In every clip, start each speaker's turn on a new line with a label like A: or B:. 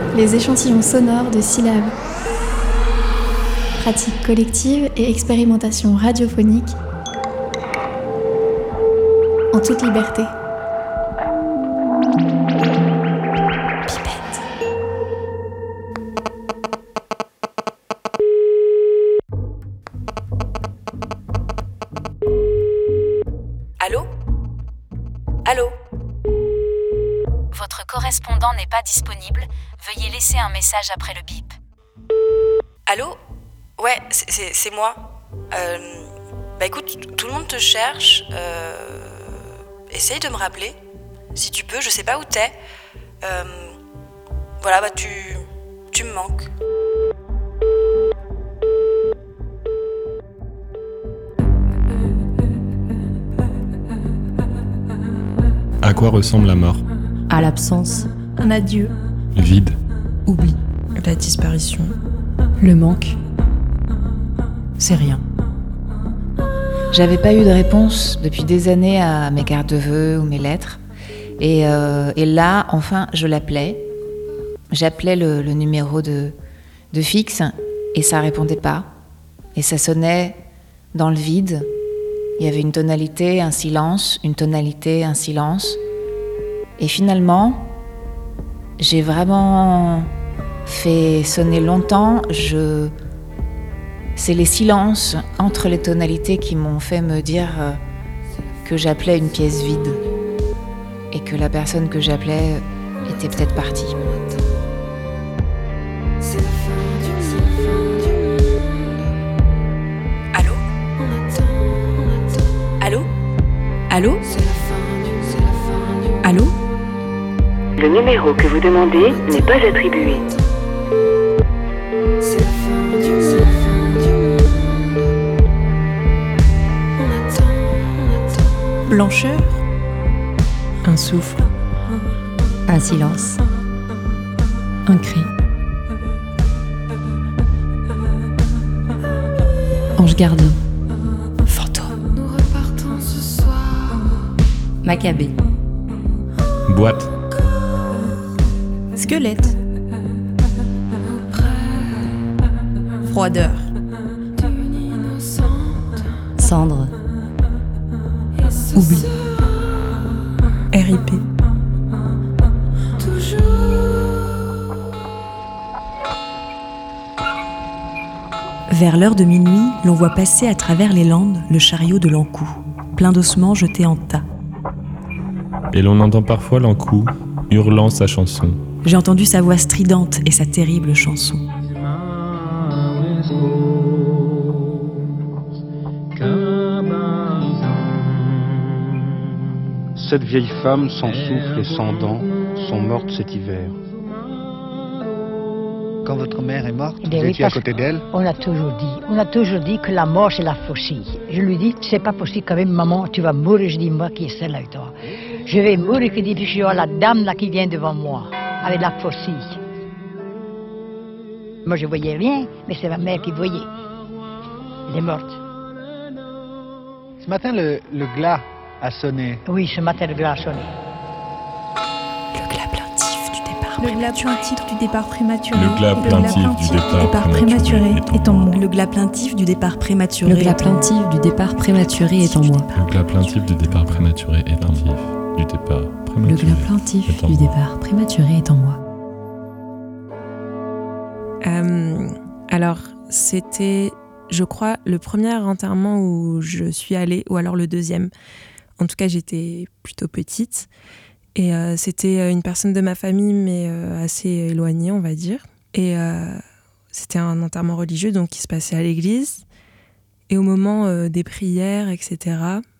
A: les échantillons sonores de syllabes. Pratique collective et expérimentation radiophonique en toute liberté. Pipette.
B: Allô ? Allô ? Votre correspondant n'est pas disponible. Veuillez laisser un message après le bip. Allô ? Ouais, c'est moi. Écoute, tout le monde te cherche. Essaye de me rappeler. Si tu peux, je sais pas où t'es. Tu me manques.
C: À quoi ressemble la mort ?
D: À l'absence,
E: un adieu,
C: Vide,
D: oubli,
E: la disparition,
D: le manque. C'est rien. J'avais pas eu de réponse depuis des années à mes cartes de vœux ou mes lettres. Et là, enfin, je l'appelais. J'appelais le numéro de fixe et ça répondait pas. Et ça sonnait dans le vide. Il y avait une tonalité, un silence, une tonalité, un silence. Et finalement, j'ai vraiment fait sonner longtemps. C'est les silences entre les tonalités qui m'ont fait me dire que j'appelais une pièce vide et que la personne que j'appelais était peut-être partie.
B: Allô ? Allô ? Allô ? Allô ?
F: Le numéro que vous demandez n'est pas attribué.
E: blancheur, un souffle,
D: Un silence, un cri. Ange gardien, fantôme.
E: nous repartons ce soir.
D: Maccabée,
C: boîte,
E: Squelette, froideur,
D: cendre, oubli.
E: RIP. Vers l'heure de minuit, l'on voit passer à travers les landes le chariot de l'Ankou, plein d'ossements jetés en tas.
C: et l'on entend parfois l'Ankou hurlant sa chanson.
E: J'ai entendu sa voix stridente et sa terrible chanson.
G: Cette vieille femme, sans souffle et sans dents, sont mortes cet hiver.
H: Quand votre mère est morte,
I: Eh bien
H: vous
I: oui,
H: étiez à
I: parce
H: côté d'elle?
I: On a toujours dit que la mort c'est la faucille. Je lui dis, c'est pas possible quand même, maman, tu vas mourir. Je dis, moi qui est celle avec toi. Je vais mourir, que dit, puis je vois la dame là qui vient devant moi, avec la faucille. Moi je voyais rien, mais c'est ma mère qui voyait. Elle est morte.
H: Ce matin, le glas a sonné.
I: Oui, ce matin le glas a sonné.
E: Le glas plaintif du départ prématuré.
C: Le glas plaintif du départ prématuré est en moi.
E: Le glas plaintif du départ prématuré.
D: Le glas plaintif du départ prématuré est en moi.
C: Le glas plaintif du départ prématuré est en moi. Du départ
D: Le
C: prématuré
D: glas plaintif
C: est en
D: du
C: moi.
D: départ prématuré est en moi.
E: Alors, c'était, je crois, le premier enterrement où je suis allée, ou alors le deuxième. En tout cas, j'étais plutôt petite. Et c'était une personne de ma famille, mais assez éloignée, on va dire. Et c'était un enterrement religieux, donc qui se passait à l'église. Et au moment des prières, etc.,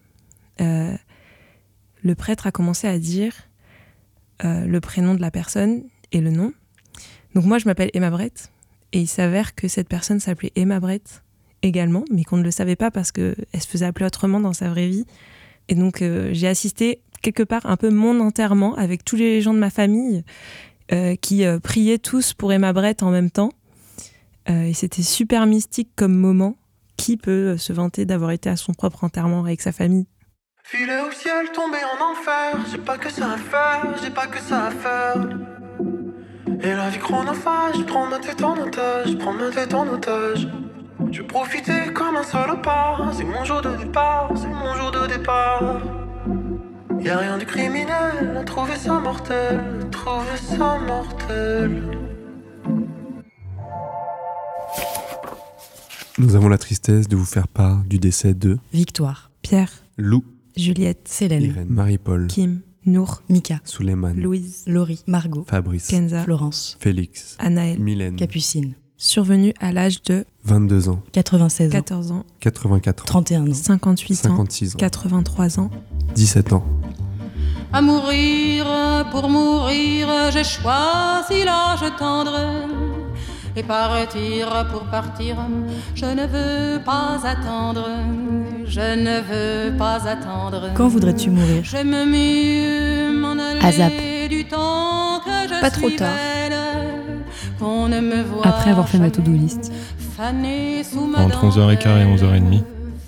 E: le prêtre a commencé à dire le prénom de la personne et le nom. Donc moi, je m'appelle Emma Brett. Et il s'avère que cette personne s'appelait Emma Brett également, mais qu'on ne le savait pas parce qu'elle se faisait appeler autrement dans sa vraie vie. Et donc, j'ai assisté quelque part un peu mon enterrement avec tous les gens de ma famille qui priaient tous pour Emma Brett en même temps. Et c'était super mystique comme moment. Qui peut se vanter d'avoir été à son propre enterrement avec sa famille ?
J: Filer au ciel, tomber en enfer, j'ai pas que ça à faire, j'ai pas que ça à faire. Et la vie chronophage, prends ma tête en otage, prends ma tête en otage. Je profitais comme un salopard, c'est mon jour de départ, c'est mon jour de départ. Y'a rien de criminel, trouver ça mortel, trouver ça mortel.
K: Nous avons la tristesse de vous faire part du décès de
E: Victoire, Pierre,
K: Lou,
E: Juliette,
L: Célène,
K: Irène, Marie-Paul,
E: Kim, Nour,
L: Mika,
K: Souleymane,
E: Louise,
L: Laurie, Margot,
K: Fabrice,
E: Kenza,
L: Florence,
K: Félix,
E: Anaël,
K: Mylène,
L: Capucine.
E: Survenue à l'âge de
K: 22 ans,
L: 96 ans,
E: 14 ans,
K: 84 ans,
L: 31 ans,
E: 58 ans,
K: 56 ans,
E: 83 ans,
K: 17 ans.
M: À mourir, pour mourir, j'ai choisi l'âge tendre. Et partir pour partir, je ne veux pas attendre. Je ne veux pas attendre.
L: Quand voudrais-tu mourir?
M: J'aime mieux m'en aller du temps que je
A: Pas trop
M: suis
A: tard.
M: belle, qu'on ne me voit
L: Après avoir fait ma to-do list.
C: Entre 11h15 et 11h30.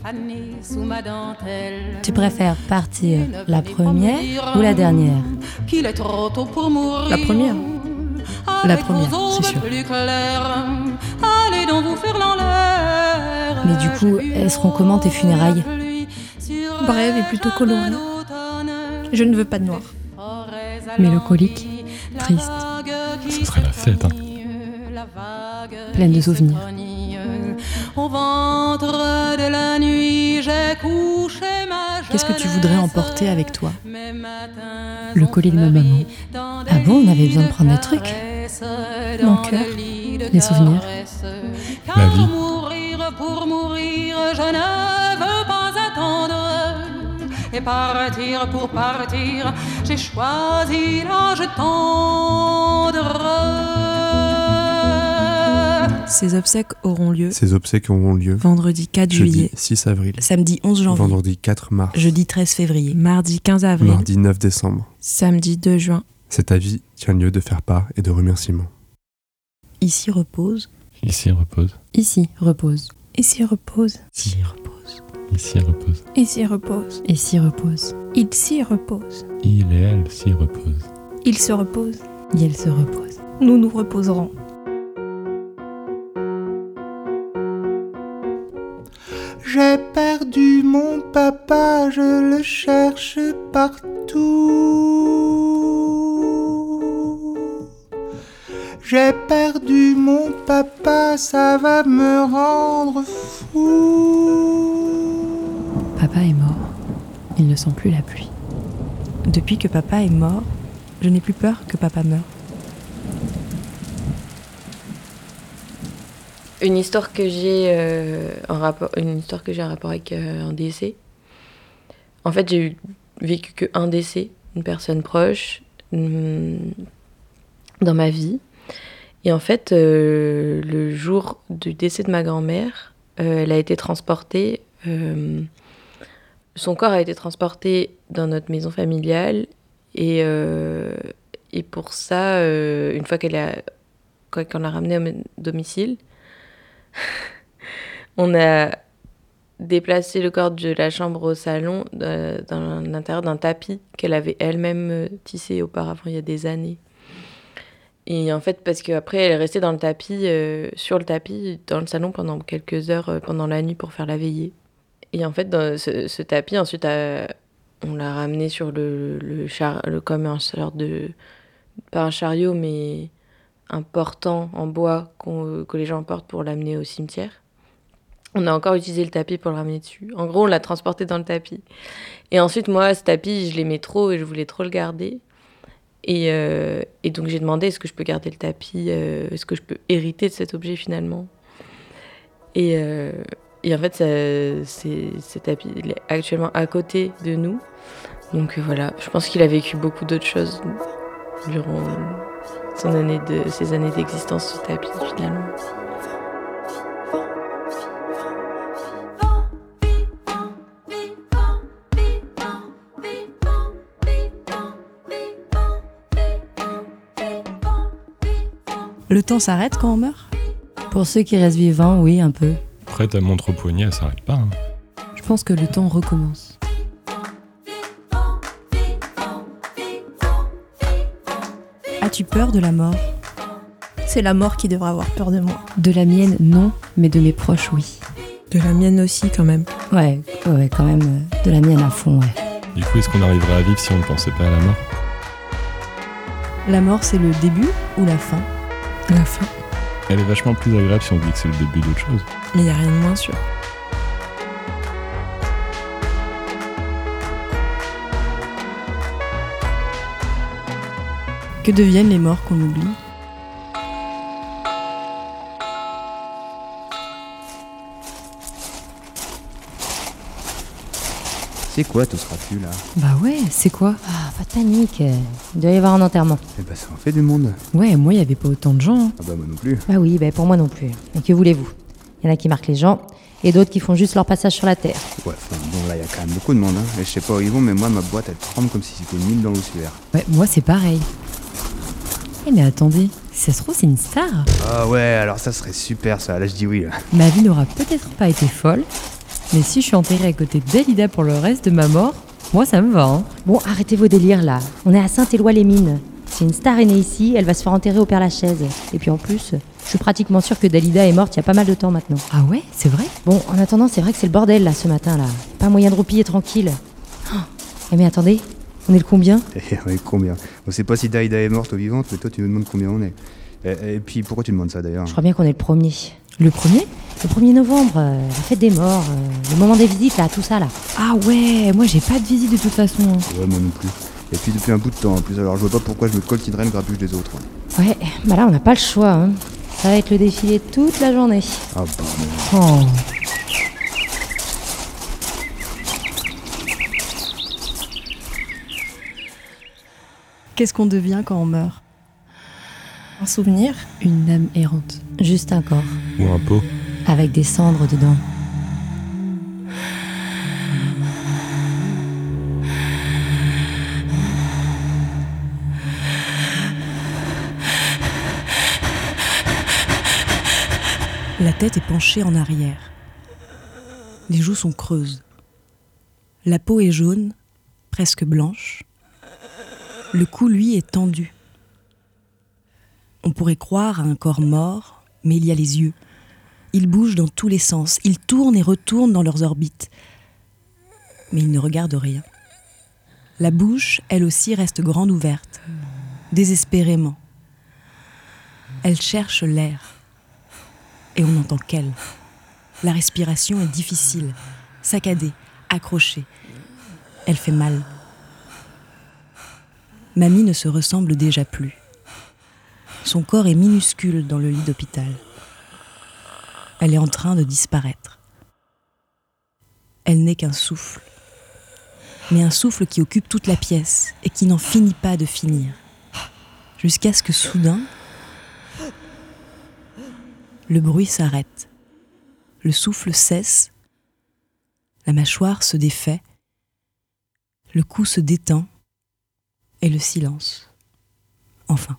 L: Tu préfères partir la première ou la dernière?
M: Qu'il est trop tôt pour mourir.
L: La première. La première, c'est sûr.
M: Allez donc vous faire l'air.
L: Mais du coup, elles seront comment tes funérailles?
A: Brève et plutôt colorée. Je ne veux pas de noir.
L: Mélancolique, triste,
C: Ce serait la fête, hein.
L: pleine de souvenirs.
M: Au ventre de la nuit, j'ai couché ma
L: Qu'est-ce que tu voudrais emporter avec toi?
M: Le
L: colis de ma maman. Ah bon, on avait besoin de prendre des trucs?
A: Mon cœur.
L: Les souvenirs.
C: La vie.
M: Pour mourir, je ne veux pas attendre. Et partir pour partir, j'ai choisi l'âge tendre.
E: Ces obsèques auront lieu
K: Ces obsèques auront lieu
E: vendredi 4
K: jeudi
E: juillet,
K: 6 avril,
L: Samedi 11 janvier,
K: vendredi 4 mars,
L: jeudi 13 février,
E: mardi 15 avril,
K: mardi 9 décembre.
E: samedi 2 juin.
K: Cet avis tient lieu de faire part et de remerciements.
L: ici repose,
C: Ici repose.
L: ici repose,
A: Ici repose.
C: Ici repose. Ici repose.
A: Ici repose.
L: ici repose,
A: Il s'y repose.
C: Il et elle s'y reposent.
A: Il se repose.
L: et elle se repose.
A: Nous nous reposerons.
J: J'ai perdu mon papa, je le cherche partout. J'ai perdu mon papa, ça va me rendre fou.
L: Papa est mort, il ne sent plus la pluie. Depuis que papa est mort, je n'ai plus peur que papa meure.
N: Une histoire que j'ai en rapport avec un décès. En fait, j'ai vécu qu'un décès, une personne proche dans ma vie. Et en fait, le jour du décès de ma grand-mère, elle a été transportée. Son corps a été transporté dans notre maison familiale. Et pour ça, une fois qu'on l'a ramenée au domicile, on a déplacé le corps de la chambre au salon dans l'intérieur d'un tapis qu'elle avait elle-même tissé auparavant il y a des années. Et en fait, parce qu'après, elle est restée dans le tapis, sur le tapis, dans le salon pendant quelques heures, pendant la nuit pour faire la veillée. Et en fait, dans ce tapis, ensuite, on l'a ramené sur comme un sorte de... Pas un chariot, mais... un portant en bois que les gens portent pour l'amener au cimetière. On a encore utilisé le tapis pour le ramener dessus. En gros, on l'a transporté dans le tapis. Et ensuite, moi, ce tapis, je l'aimais trop et je voulais trop le garder. Et donc, j'ai demandé, est-ce que je peux garder le tapis? Est-ce que je peux hériter de cet objet, finalement? Et en fait, ce tapis, il est actuellement à côté de nous. Donc voilà, je pense qu'il a vécu beaucoup d'autres choses durant... ses années d'existence, ce tapis, finalement.
L: Le temps s'arrête quand on meurt? Pour ceux qui restent vivants, oui, un peu.
C: Après, ta montre au poignet, elle s'arrête pas. Hein.
L: Je pense que le temps recommence. As-tu peur de la mort?
A: C'est la mort qui devrait avoir peur de moi.
L: De la mienne, non, mais de mes proches, oui.
E: De la mienne aussi, quand même.
O: Ouais, quand même, de la mienne à fond, ouais.
C: Du coup, est-ce qu'on arriverait à vivre si on ne pensait pas à la mort?
L: La mort, c'est le début ou la fin?
E: La fin.
C: Elle est vachement plus agréable si on dit que c'est le début d'autre chose.
E: Mais il n'y a rien de moins sûr.
L: Que deviennent les morts qu'on oublie?
P: C'est quoi tout ce raffut là?
L: Bah ouais, c'est quoi?
O: Ah, pas de panique. Il doit y avoir un enterrement.
P: Eh bah ça en fait du monde.
L: Ouais, moi, il n'y avait pas autant de gens. Hein.
P: Ah bah moi non plus.
O: Bah oui, pour moi non plus. Et que voulez-vous? Il y en a qui marquent les gens, et d'autres qui font juste leur passage sur la terre.
P: Ouais, enfin bon, là il y a quand même beaucoup de monde, hein. Et je sais pas où ils vont, mais moi ma boîte elle tremble comme si c'était 1000 dans l'ossuaire.
L: Ouais, moi, c'est pareil. Eh mais attendez, si ça se trouve, c'est une star.
P: Ah ouais, alors ça serait super ça, là je dis oui là.
L: Ma vie n'aura peut-être pas été folle, mais si je suis enterrée à côté de Dalida pour le reste de ma mort, moi ça me va, hein.
O: Bon, arrêtez vos délires là. On est à Saint-Éloi-les-Mines. Si une star est née ici, elle va se faire enterrer au Père-Lachaise. Et puis en plus, je suis pratiquement sûre que Dalida est morte il y a pas mal de temps maintenant.
L: Ah ouais, c'est vrai?
O: Bon, en attendant, c'est vrai que c'est le bordel là ce matin là. Pas moyen de roupiller tranquille. Oh. Eh mais attendez, on est le combien?
P: Ouais, combien? On sait pas si Dalida est morte ou vivante, mais toi tu nous demandes combien on est. Et puis pourquoi tu demandes ça d'ailleurs?
O: Je crois bien qu'on est le premier.
L: Le premier?
O: Le 1er novembre, la fête des morts, le moment des visites là, tout ça là.
L: Ah ouais, moi j'ai pas de visite de toute façon.
P: Ouais, moi non plus. Et puis depuis un bout de temps en plus, alors je vois pas pourquoi je me coltinerais le grabuge des autres.
O: Ouais, bah là on n'a pas le choix, hein. Ça va être le défilé toute la journée.
P: Ah bah
L: Oh. Qu'est-ce qu'on devient quand on meurt?
A: Un souvenir?
L: Une âme errante.
O: Juste un corps.
C: Ou un pot.
O: Avec des cendres dedans.
L: La tête est penchée en arrière. Les joues sont creuses. La peau est jaune, presque blanche. Le cou, lui, est tendu. On pourrait croire à un corps mort, mais il y a les yeux. Ils bougent dans tous les sens. Ils tournent et retournent dans leurs orbites. Mais ils ne regardent rien. La bouche, elle aussi, reste grande ouverte, désespérément. Elle cherche l'air. Et on n'entend qu'elle. La respiration est difficile, saccadée, accrochée. Elle fait mal. Mamie ne se ressemble déjà plus. Son corps est minuscule dans le lit d'hôpital. Elle est en train de disparaître. Elle n'est qu'un souffle. Mais un souffle qui occupe toute la pièce et qui n'en finit pas de finir. Jusqu'à ce que soudain, le bruit s'arrête. Le souffle cesse. La mâchoire se défait. Le cou se détend. Et le silence. Enfin.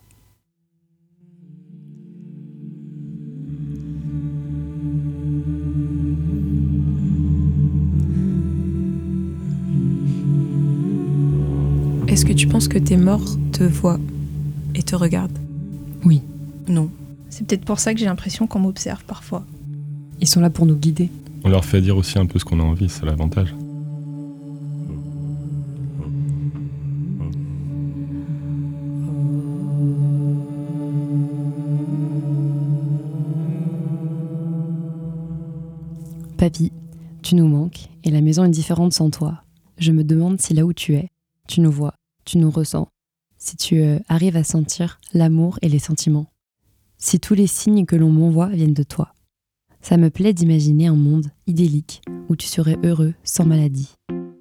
E: Est-ce que tu penses que tes morts te voient et te regardent?
L: Oui.
E: Non.
A: C'est peut-être pour ça que j'ai l'impression qu'on m'observe parfois.
L: Ils sont là pour nous guider.
C: On leur fait dire aussi un peu ce qu'on a envie, c'est l'avantage.
L: Papy, tu nous manques et la maison est différente sans toi. Je me demande si là où tu es, tu nous vois, tu nous ressens, si tu arrives à sentir l'amour et les sentiments. Si tous les signes que l'on m'envoie viennent de toi. Ça me plaît d'imaginer un monde idyllique où tu serais heureux sans maladie.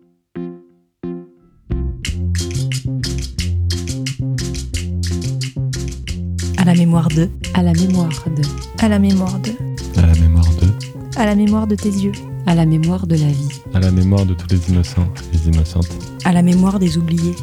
L: À la mémoire de. À la mémoire de.
A: À la mémoire de.
C: À la mémoire de.
A: À la mémoire de tes yeux.
L: À la mémoire de la vie.
C: À la mémoire de tous les innocents et les innocentes.
L: À la mémoire des oubliés.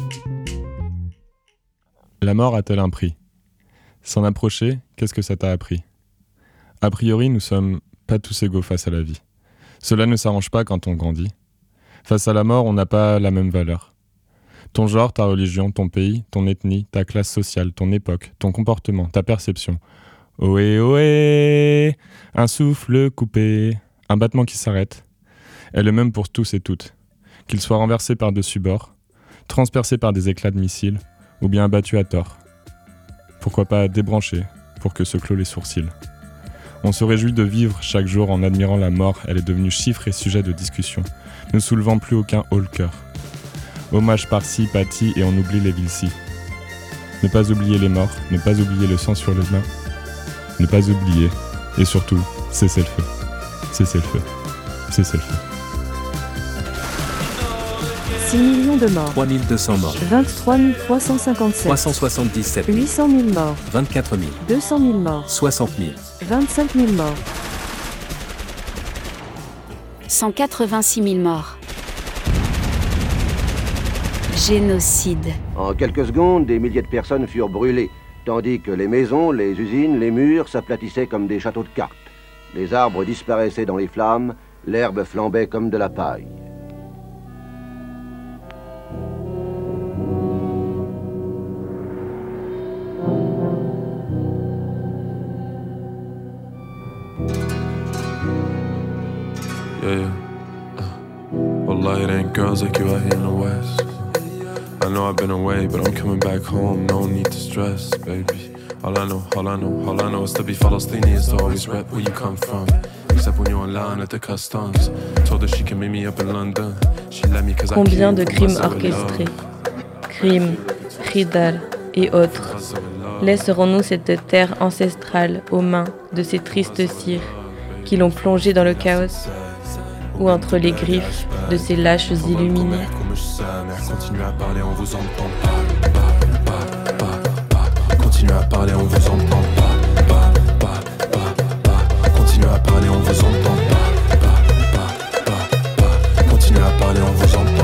C: La mort a-t-elle un prix? S'en approcher, qu'est-ce que ça t'a appris? A priori, nous sommes pas tous égaux face à la vie. Cela ne s'arrange pas quand on grandit. Face à la mort, on n'a pas la même valeur. Ton genre, ta religion, ton pays, ton ethnie, ta classe sociale, ton époque, ton comportement, ta perception, Ohé, ohé, un souffle coupé, un battement qui s'arrête, est le même pour tous et toutes, qu'ils soient renversés par-dessus bord, transpercés par des éclats de missiles, ou bien abattus à tort. Pourquoi pas débranchés, pour que se clôt les sourcils. On se réjouit de vivre chaque jour en admirant la mort, elle est devenue chiffre et sujet de discussion, ne soulevant plus aucun haut-le-cœur. Hommage par-ci, par-ci, et on oublie les villes-ci. Ne pas oublier les morts, ne pas oublier le sang sur les mains, ne pas oublier, et surtout, cessez le feu. Cessez le feu. Cessez le feu.
Q: 6 millions de morts.
R: 3200 morts.
Q: 23 357.
R: 377 000.
Q: 800 000 morts.
R: 24 000.
Q: 200 000 morts.
R: 60 000.
Q: 25 000 morts.
B: 186 000 morts. Génocide.
S: En quelques secondes, des milliers de personnes furent brûlées, tandis que les maisons, les usines, les murs s'aplatissaient comme des châteaux de cartes. Les arbres disparaissaient dans les flammes, l'herbe flambait comme de la paille.
T: Yeah. Wallahi, it ain't girls like you out here in the West. I know I've been away, but I'm coming back home. No need to stress, baby. All I know is to be Palestinian is to always rep where you come from. Except when you're in line at the customs. Told her she can meet me up in London. She let me cause I
N: Combien de crimes orchestrés, crimes, Ridal et autres, laisserons-nous cette terre ancestrale aux mains de ces tristes cires qui l'ont plongée dans le chaos, ou entre les griffes de ces lâches illuminés?
T: Continuez à parler, on vous entend pas. Continuez à parler, on vous entend pas. Continuez à parler, on vous entend pas. Continuez à parler, on vous entend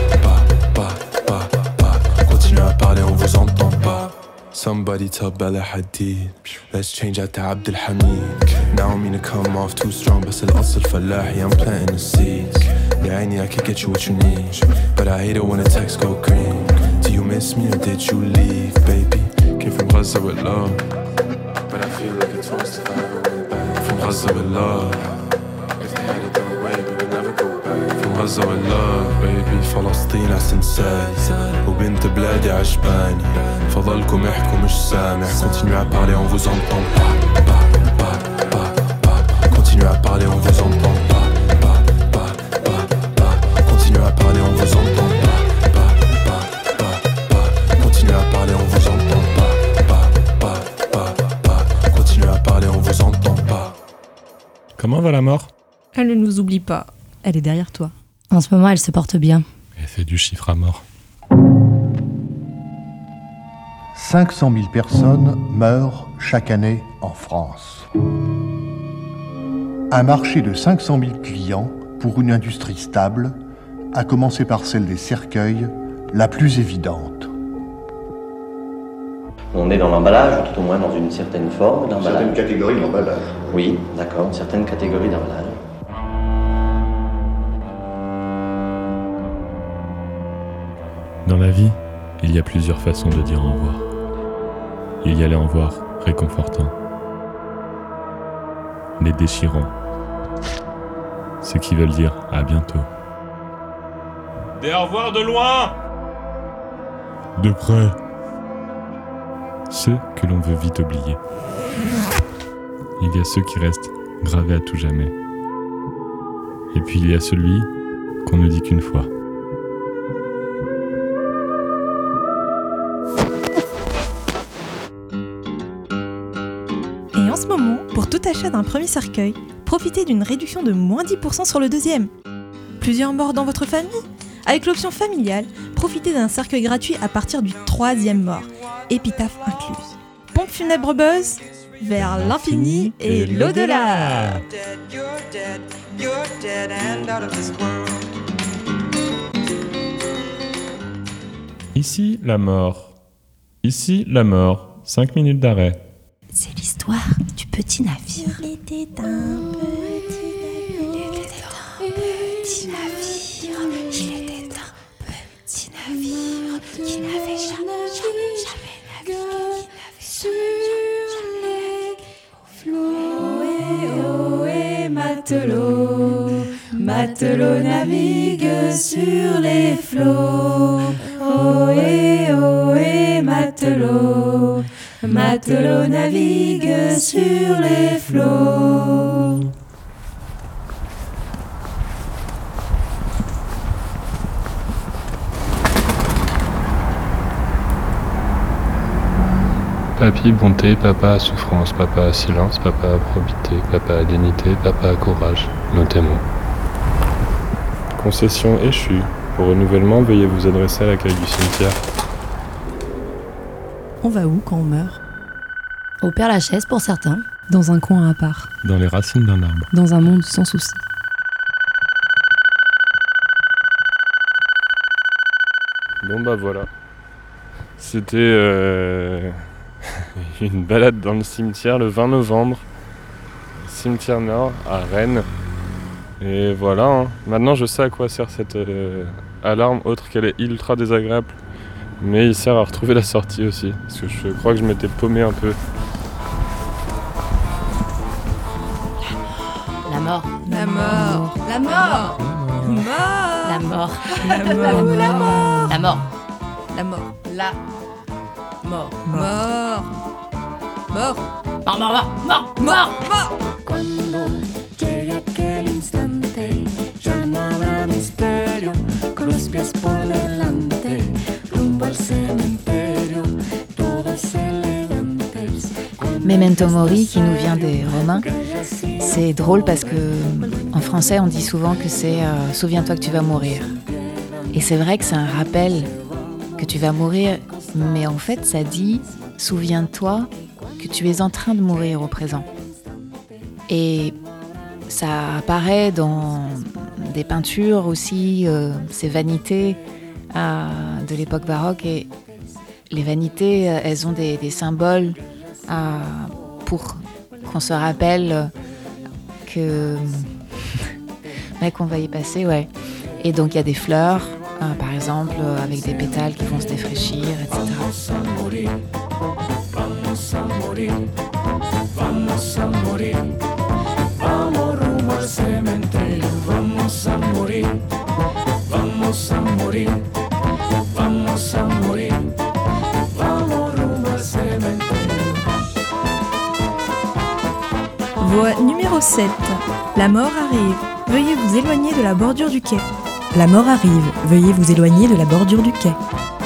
T: pas. Continuez à parler, on vous entend pas. Somebody tell Bella Hadid, let's change that to Abdul Hamid. Now I mean to come off too strong, بس الأصل فلاحي, I'm planting the seeds. Yeah, I need, I could get you what you need, but I hate it when the texts go green. Do you miss me or did you leave, baby? Came from Gaza with love, but I feel like it's worse if I ever went back. From Gaza with love, if they had it their way, we would never go back. From Gaza with love, baby, فلسطين أحسن ساي, وبنت بلادي عجباني, فضلكم احكوا مش سامع. Continuez à parler, on vous entend pas. Continuez à parler, on vous entend pas. Continuez à parler, on vous entend pas. Continuez à parler, on vous entend pas. Continuez à parler, on vous entend pas.
C: Comment va la mort?
A: Elle ne nous oublie pas.
L: Elle est derrière toi.
O: En ce moment, elle se porte bien.
C: Elle fait du chiffre à mort.
U: 500 000 personnes meurent chaque année en France. Un marché de 500 000 clients pour une industrie stable, à commencer par celle des cercueils, la plus évidente.
V: On est dans l'emballage, ou tout au moins dans une certaine forme d'emballage.
U: Une certaine catégorie d'emballage.
V: Oui, d'accord, une certaine catégorie d'emballage.
C: Dans la vie, il y a plusieurs façons de dire au revoir. Il y a les au revoir réconfortants, les déchirants, ceux qui veulent dire à bientôt. Des au revoir de loin, de près, ceux que l'on veut vite oublier. Il y a ceux qui restent gravés à tout jamais. Et puis il y a celui qu'on ne dit qu'une fois.
A: Et en ce moment, pour tout achat d'un premier cercueil, profitez d'une réduction de moins 10% sur le deuxième. Plusieurs morts dans votre famille? Avec l'option familiale, profitez d'un cercueil gratuit à partir du 3e mort, épitaphe incluse. Pompe funèbre Buzz, vers l'infini et l'au-delà.
C: Ici la mort. Ici la mort. 5 minutes d'arrêt.
O: C'est l'histoire du petit navire. Il était un petit navire. Il était un petit navire qui n'avait jamais navigué,
F: matelot, matelot navigue sur les flots. Ohé, matelot, matelot navigue sur les flots.
C: Papy bonté, papa souffrance, papa silence, papa probité, papa dignité, papa courage, nos témoins. Concession échue. Pour renouvellement, veuillez vous adresser à l'accueil du cimetière.
L: On va où quand on meurt?
O: Au Père-Lachaise pour certains.
L: Dans un coin à part.
C: Dans les racines d'un arbre.
L: Dans un monde sans soucis.
C: Bon bah voilà. C'était une balade dans le cimetière le 20 novembre. Cimetière Nord à Rennes. Et voilà, hein. Maintenant je sais à quoi sert cette alarme, autre qu'elle est ultra désagréable. Mais il sert à retrouver la sortie aussi. Parce que je crois que je m'étais paumé un peu.
O: La mort.
F: La mort. La mort.
O: La mort.
F: La mort. La mort.
O: La mort.
F: La mort.
O: La mort.
F: Mort. Mort.
O: Mort, mort, mort, mort,
F: mort.
J: Cuando llegue aquel instante, ya no habrá misterio, con los pies por delante, rumbo al cementerio, todos elegantes.
D: Memento Mori, qui nous vient des Romains, c'est drôle parce que en français on dit souvent que c'est souviens-toi que tu vas mourir. Et c'est vrai que c'est un rappel que tu vas mourir, mais en fait ça dit souviens-toi que tu es en train de mourir au présent. Et ça apparaît dans des peintures aussi, ces vanités de l'époque baroque. Et les vanités, elles ont des symboles pour qu'on se rappelle que qu'on va y passer, ouais. Et donc il y a des fleurs, par exemple, avec des pétales qui vont se défraîchir, etc.
J: Vamos a morir, vamos a morir, vamos rumbo al cementerio, vamos a morir, vamos a morir, vamos a morir, vamos rumbo al cementerio.
A: Voie numéro 7. La mort arrive. Veuillez vous éloigner de la bordure du quai.
L: La mort arrive. Veuillez vous éloigner de la bordure du quai.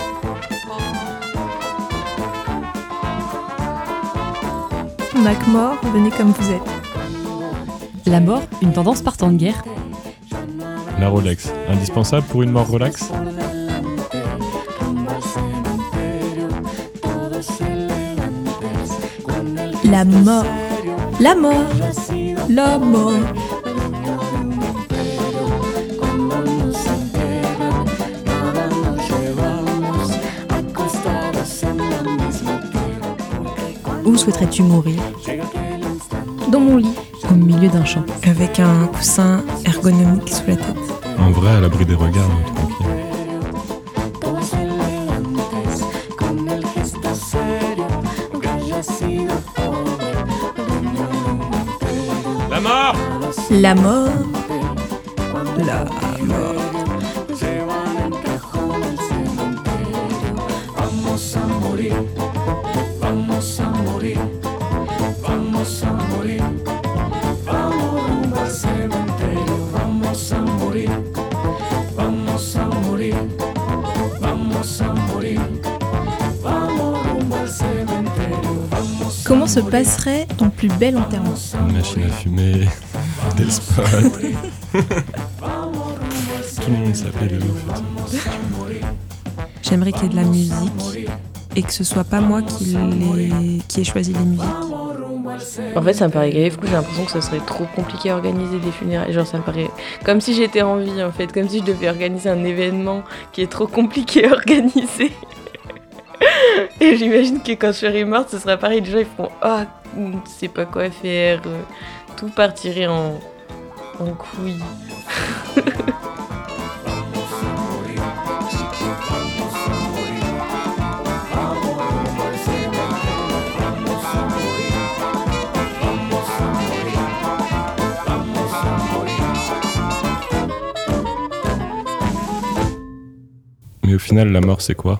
A: Mac-mort, venez comme vous êtes.
L: La mort, une tendance partant de guerre.
C: La Rolex, indispensable pour une mort relaxe.
A: La mort. La mort. La mort.
L: Où souhaiterais-tu mourir?
A: Dans mon lit.
L: Au milieu d'un champ.
E: Avec un coussin ergonomique sous la tête.
C: En vrai, à l'abri des regards, mais tranquille. La mort!
A: La mort.
E: La mort.
J: Vamos a morir, vamos a morir, vamos a morir, vamos rumbo al cementerio, vamos a morir, vamos a morir, vamos a morir, vamos rumbo al cementerio, vamos.
A: Comment se passerait ton plus bel enterrement?
C: Une machine à fumer, des spots. Tout le monde s'appelle de ouf.
E: J'aimerais qu'il y ait de la musique et que ce soit pas moi qui ai choisi les musiques.
N: En fait, ça me paraît grave cool. J'ai l'impression que ce serait trop compliqué à organiser des funérailles. Genre, ça me paraît comme si j'étais en vie, en fait. Comme si je devais organiser un événement qui est trop compliqué à organiser. Et j'imagine que quand je serai morte, ce sera pareil. Les gens, ils feront « Ah, je sais pas quoi faire. » Tout partirait en couille.
J: Vamos a
C: Mais au final, la mort, c'est quoi ?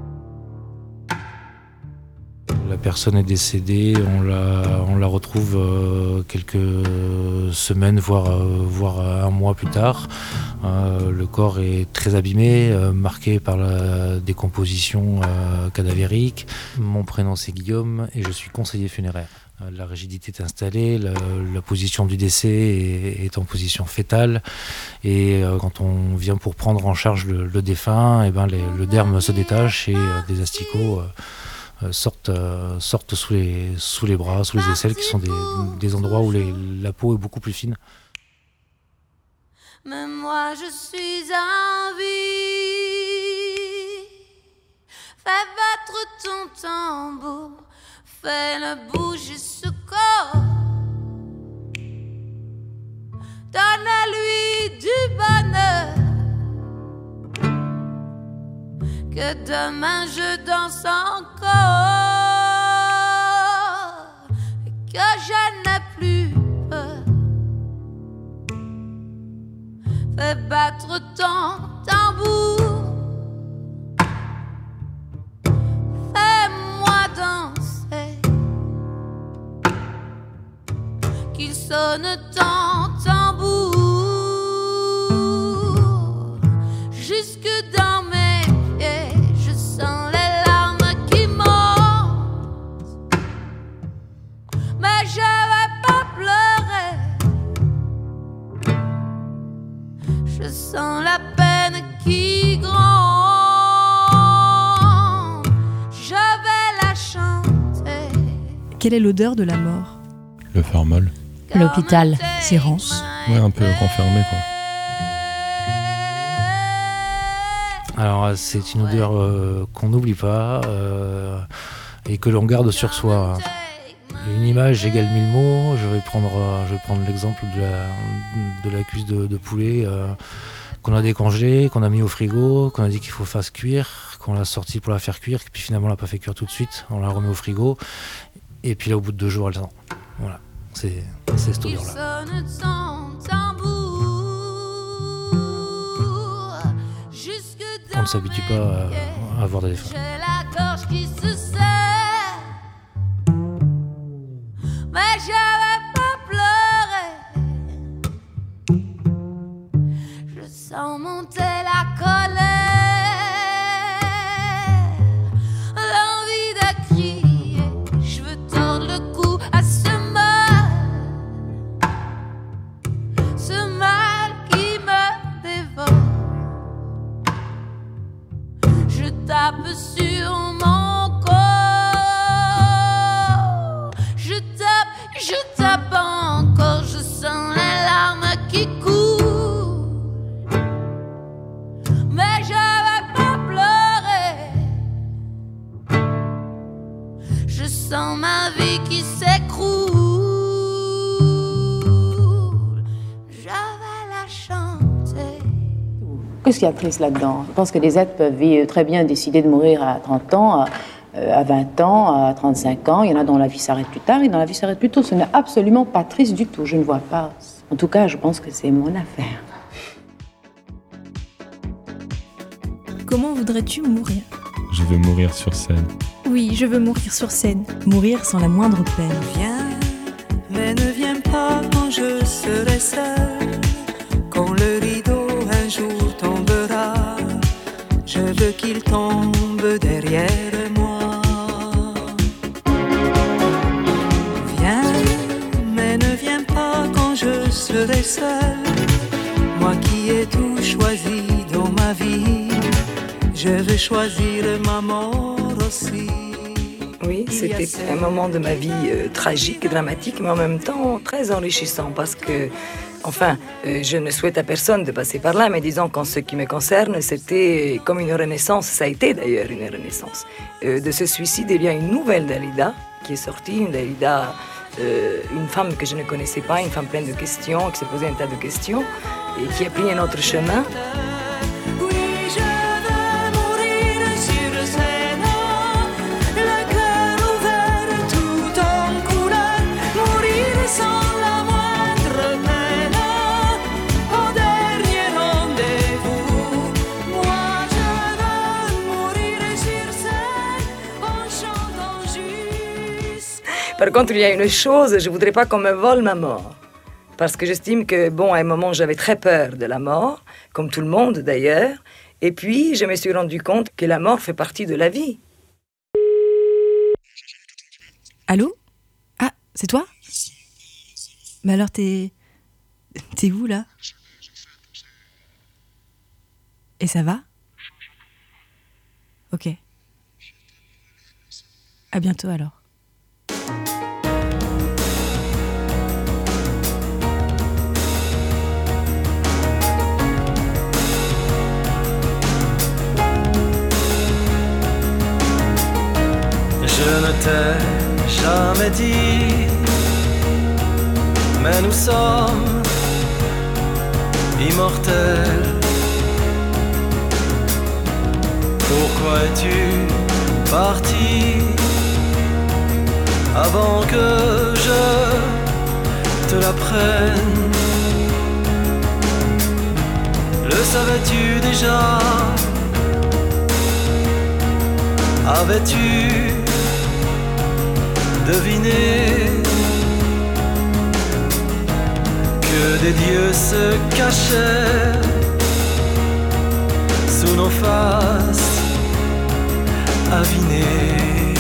G: La personne est décédée, on la retrouve quelques semaines, voire un mois plus tard. Le corps est très abîmé, marqué par la décomposition cadavérique. Mon prénom c'est Guillaume et je suis conseiller funéraire. La rigidité est installée, la position du décès est en position fétale et quand on vient pour prendre en charge le défunt, le derme se détache et des asticots sortent sous les bras, sous les aisselles, qui sont des endroits où la peau est beaucoup plus fine.
H: Mais moi je suis en vie. Fais battre ton tambour, fais-le bouger ce corps. Donne-lui du bonheur, que demain je danse encore, et que je n'ai plus peur. Fais battre ton tambour, fais-moi danser, qu'il sonne ton tambour jusque dans mes pieds. Je sens les larmes qui montent, mais je vais pas pleurer. Je sens la peine qui gronde, je vais la chanter.
A: Quelle est l'odeur de la mort ?
C: Le formol.
O: L'hôpital.
A: C'est rance.
C: Ouais, un peu renfermé, quoi.
G: Alors c'est une odeur qu'on n'oublie pas et que l'on garde sur soi. Une image égale 1000 mots. Je vais prendre l'exemple de la cuisse de poulet qu'on a décongelée, qu'on a mis au frigo, qu'on a dit qu'il faut faire cuire, qu'on l'a sortie pour la faire cuire, puis finalement on l'a pas fait cuire tout de suite. On la remet au frigo et puis là au bout de 2 jours elle sent. Voilà, c'est cette odeur-là. On ne s'habitue pas à avoir des défunts.
H: J'ai la gorge qui se serre, mais je vais pas pleurer. Je sens monter la colère, l'envie de crier. Je veux tordre le cou à ce mal qui me dévore. Je tape sur mon corps, je tape encore, je sens les larmes qui coulent, mais je vais pas pleurer. Je sens ma vie qui s'écroule, je vais la chanter.
W: Qu'est-ce qu'il y a triste là-dedans? Je pense que des êtres peuvent très bien décider de mourir à 30 ans, à 20 ans, à 35 ans. Il y en a dont la vie s'arrête plus tard et dont la vie s'arrête plus tôt. Ce n'est absolument pas triste du tout. Je ne vois pas. En tout cas, je pense que c'est mon affaire.
A: Comment voudrais-tu mourir ?
C: Je veux mourir sur scène.
A: Oui, je veux mourir sur scène.
L: Mourir sans la moindre peine.
J: Viens, mais ne viens pas quand je serai seul. Quand le rideau un jour tombera, je veux qu'il tombe derrière moi. Viens, mais ne viens pas quand je serai seul. Moi qui ai tout choisi dans ma vie, je veux choisir ma mort aussi.
X: Oui, c'était un moment de ma vie tragique, dramatique, mais en même temps très enrichissant parce que, enfin, je ne souhaite à personne de passer par là, mais disons qu'en ce qui me concerne, c'était comme une renaissance, ça a été d'ailleurs une renaissance. De ce suicide, il y a une nouvelle Dalida qui est sortie, une Dalida, une femme que je ne connaissais pas, une femme pleine de questions, qui s'est posé un tas de questions et qui a pris un autre chemin. Par contre, il y a une chose, je voudrais pas qu'on me vole ma mort. Parce que j'estime que, bon, à un moment, j'avais très peur de la mort, comme tout le monde d'ailleurs. Et puis, je me suis rendu compte que la mort fait partie de la vie.
L: Allô ? Ah, c'est toi ? Mais alors, t'es où, là ? Et ça va ? Ok. À bientôt, alors.
I: Je ne t'ai jamais dit, mais nous sommes immortels. Pourquoi es-tu parti avant que je te l'apprenne? Le savais-tu déjà? Avais-tu deviné que des dieux se cachaient sous nos faces avinées?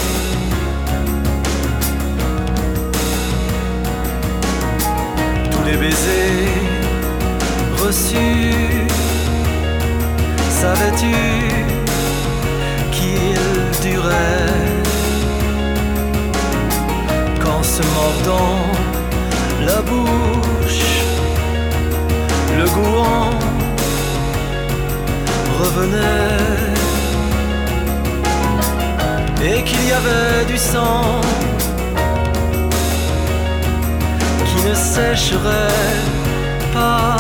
I: Tous les baisers reçus, savais-tu qu'ils duraient? Qu'en se mordant la bouche, le goût en revenait, et qu'il y avait du sang qui ne sécherait pas.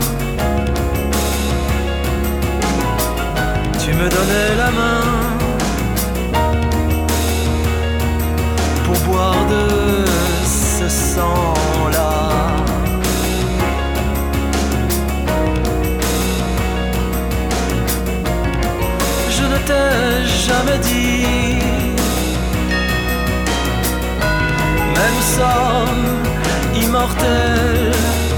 I: Tu me donnais la main pour boire de ce sang-là. Je ne t'ai jamais dit, mais nous sommes immortels,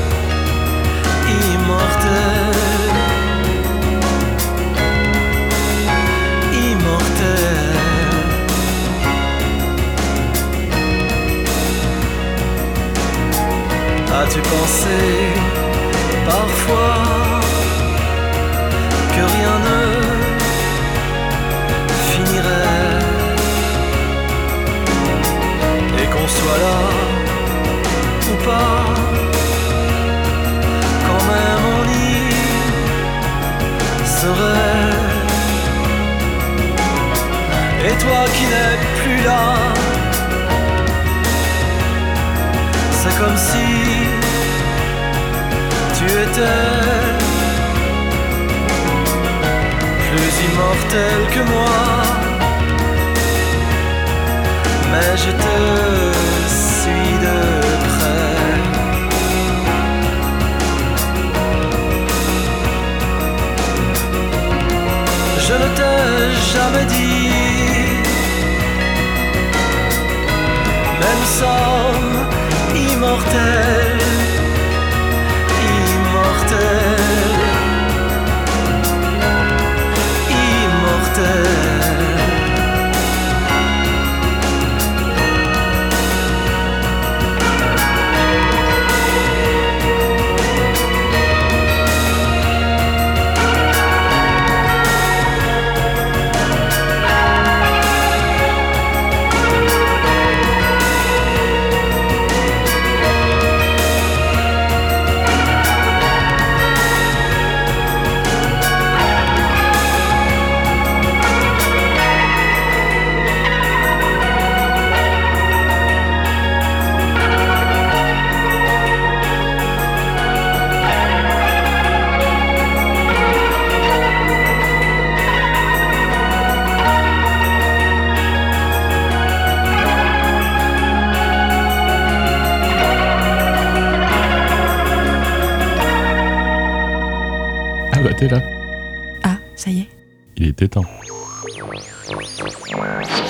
I: immortels. As-tu pensé parfois que rien ne finirait et qu'on soit là ou pas, quand même on y serait? Et toi qui n'es plus là, c'est comme si tu étais plus immortel que moi, mais je te suis de près. Je ne t'ai jamais dit, mais nous sommes immortels, immortels, immortels.
C: Ah bah t'es là.
L: Ah, ça y est.
C: Il était temps.